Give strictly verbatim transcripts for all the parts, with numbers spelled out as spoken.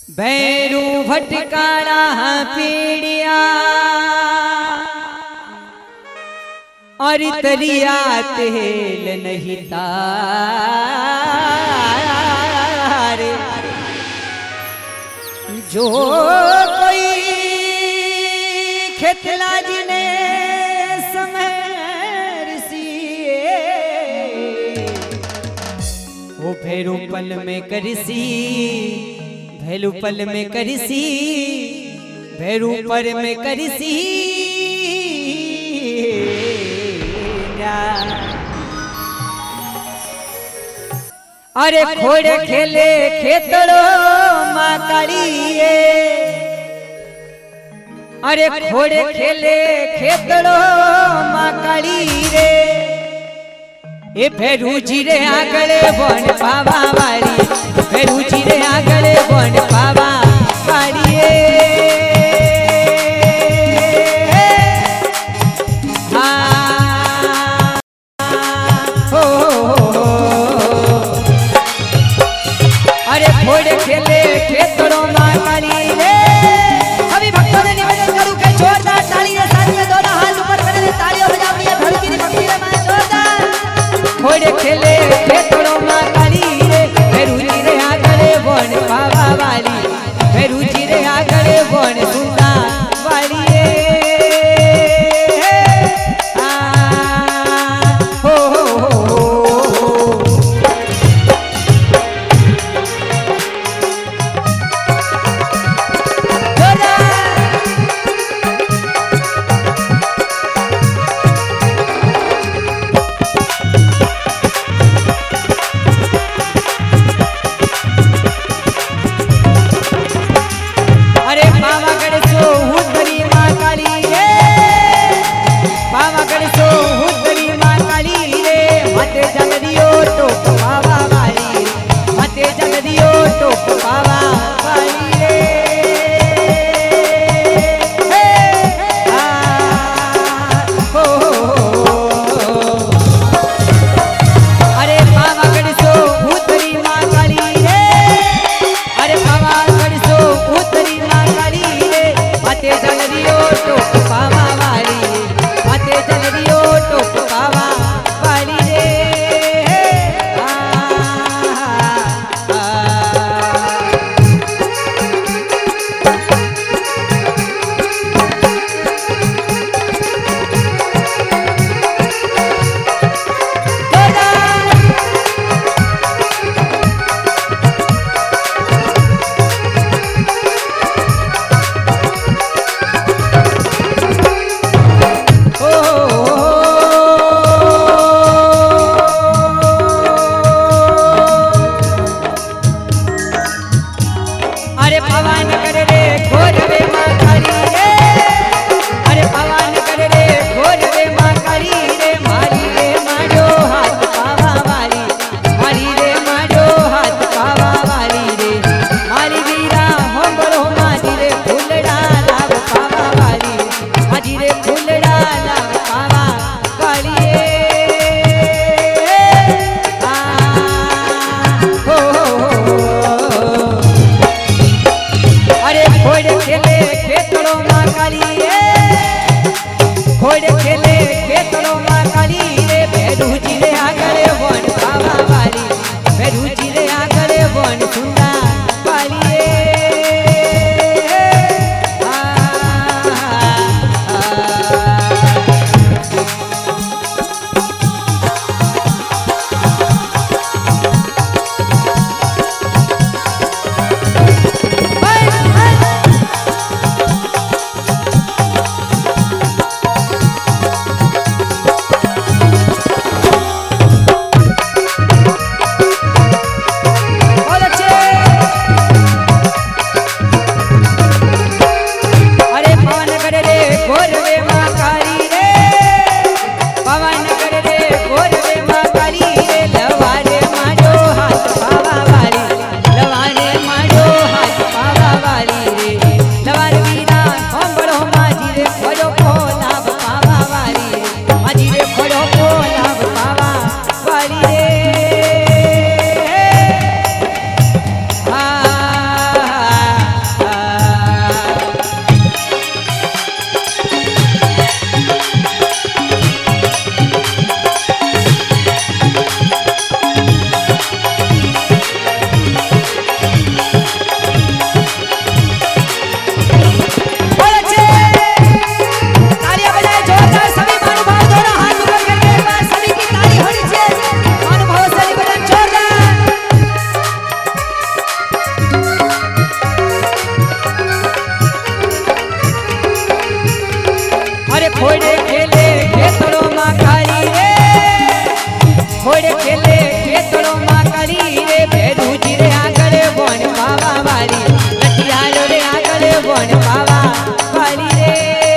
भैरू भटकारा पीड़िया और तरिया तेल नहीं तारे जो कोई खेतला जी ने समर सिए वो भैरू पल में करसी भैरू पल में करसी भैरू पर में करसी अरे खोड़े खेले खेतड़ो माँ कालिए अरे खोड़े खेले खेतड़ो माँ काली रे ए भैरू जी रे आगले बन पावा वाली भैरू जी रे आगले बन पावा वाली अरे घोड़े खेले खेतड़ों माँ काली रे सभी भक्तों ने निवेदन करूं कि जोरदार ताली रे साथ में दोनों हाथ ऊपर करे तालियों बजाओ ये भक्ति की भक्ति रे मां जोरदार घोड़े खेले खेतड़ों माँ काली रे भैरू जी रे आगले बन पावा वाली भैरू जी रे आगले बन सुनता वाली आ हो हो हो Hoy घोड़े खेले खेतड़ों माँ काली रे भैरू जी रे आगड़े बोन पावा वाली लटियालो रे आगड़े बोन पावा वाली रे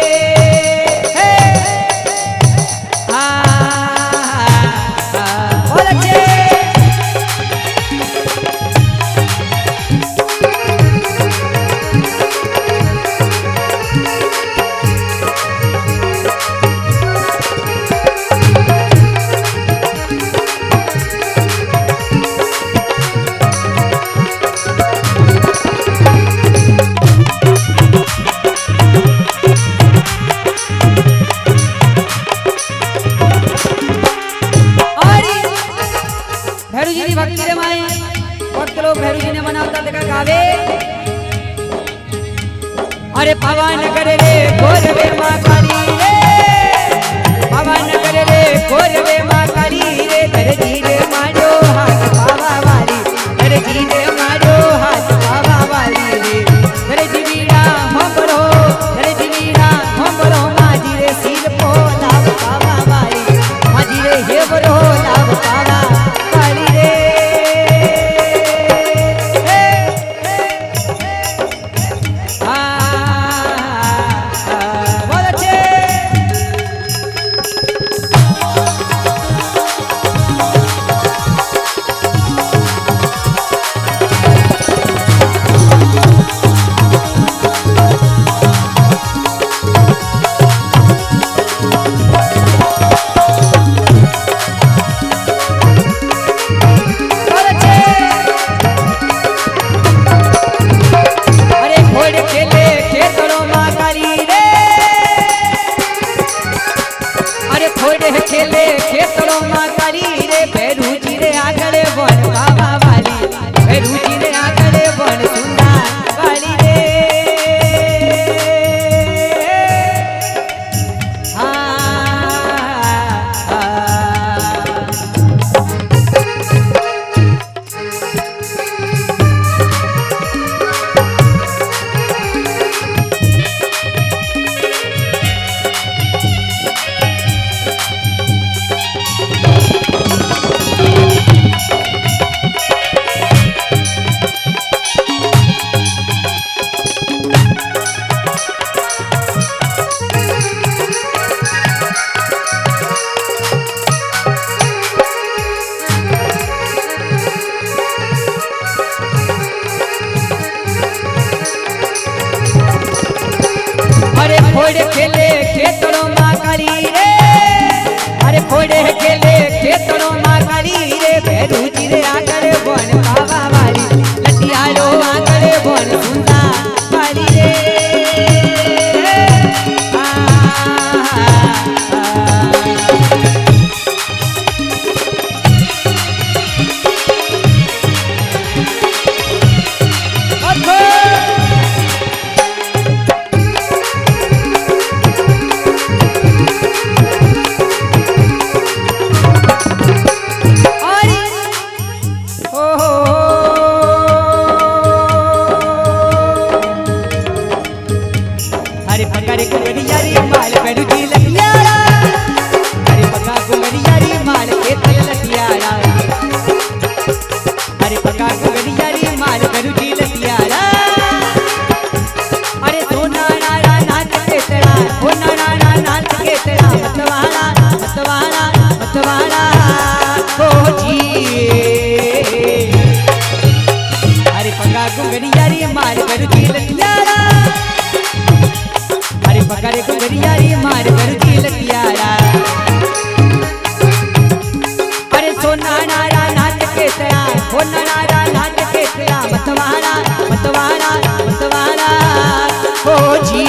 अरे पवन करे रे घोर वे माँ काली रे पवन करे रे घोर वे माँ काली रे धर धीरे मारो हाथ पावा वाली धर धीरे मारो हाथ पावा वाली रे धर जीवीरा हम बरो धर जीवीरा हम बरो माजी रे सिर पो लाभ पावा वाली माजी रे हे बरो लाभ पावा वाली रे खेले खेतड़ों माँ काली रे भैरू जी रे आगड़े बोन पावा वाली भैरू जी रे आगड़े बोन सुंदा वाली रे फोड़े खेले खेतड़ों माँ काली रे अरे फोड़े खेले खेतड़ों माँ काली रे भैरू जी रे आगड़े बोन पावा वाली लटियालो आगड़े बोन सुंदा वाली रे अरे कुंगरिया री माल भैरू जी लटियाला अरे पका कुंगरिया री माल के तल लटियाला अरे पका कुंगरिया री माल भैरू जी लटियाला अरे सोना नारा नाच के तेरा ओ नारा नाच के तेरा मतवाला मतवाला मतवाला ओ जी अरे पका कुंगरिया री माल भैरू जी लटियाला पकड़े कुंगरिया री मार भैरू जी लटियाला अरे सोना नारा नाच के तेरा हो नारा नाच के तेरा मतवाला मतवाला मतवाला ओ जी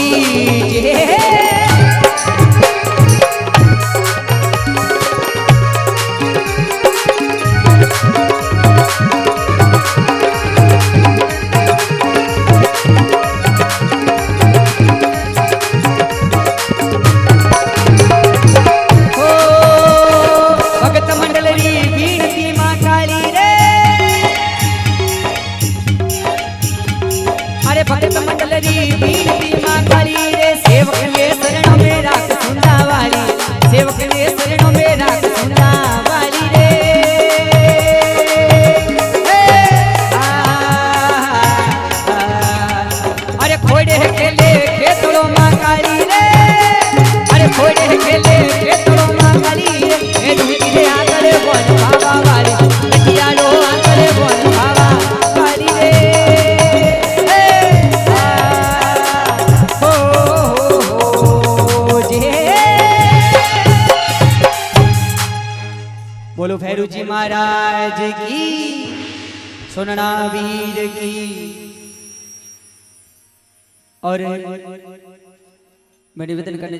भक्त मंडल री बीनती माँ काली रे सेवक वे शरणों में राख सुंदा वाली सेवक वे शरणों में राख सुंदा वाली रे बोलो भैरू जी महाराज की, सुनना वीर की। और मैं निवेदन करने